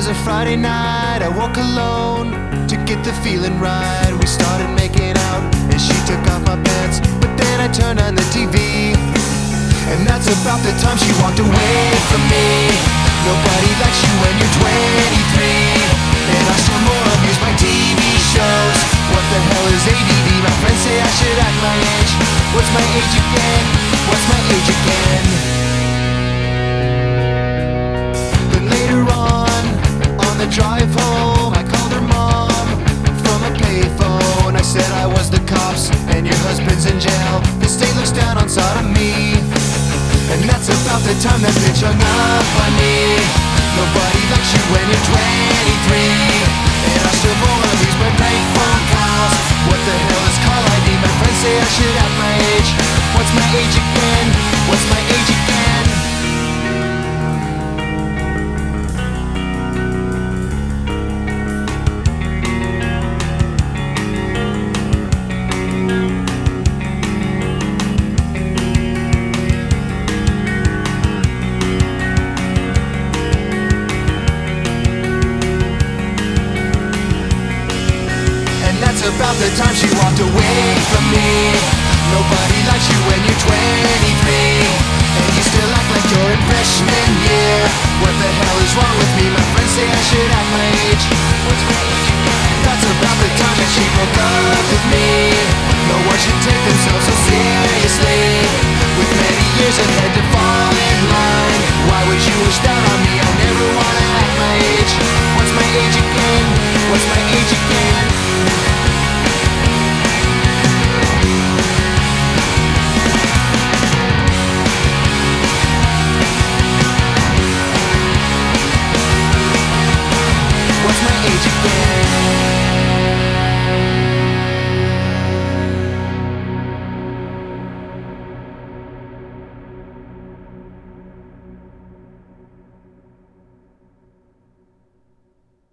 was a Friday night, I woke alone to get the feeling right. We started making out and she took off my pants, but then I turned on the TV, and that's about the time she walked away from me. Nobody likes you when you're 23, and I still more abuse my TV shows. What the hell is ADD? My friends say I should act my age. What's my age again? What's my age again? Then later on the drive home, I called her mom from a payphone. I said I was the cops and your husband's in jail. The state looks down on sodomy, and that's about the time that bitch hung up on me. Nobody likes you when you're 23, and I still more abuse my prank phone calls. What the hell is call ID? My friends say I should have my age. What's my age again? What's my age again? About the time she walked away from me. Nobody likes you when you're 23, and you still act like you're in freshman year. What the hell is wrong with me? My friends say I should act my age. What's my age again? That's about the time that she broke up with me. No one should take themselves so seriously, with many years ahead to fall in line. Why would you wish that on me? I never wanna act my age. What's my age again? What's my age again? What's my age again?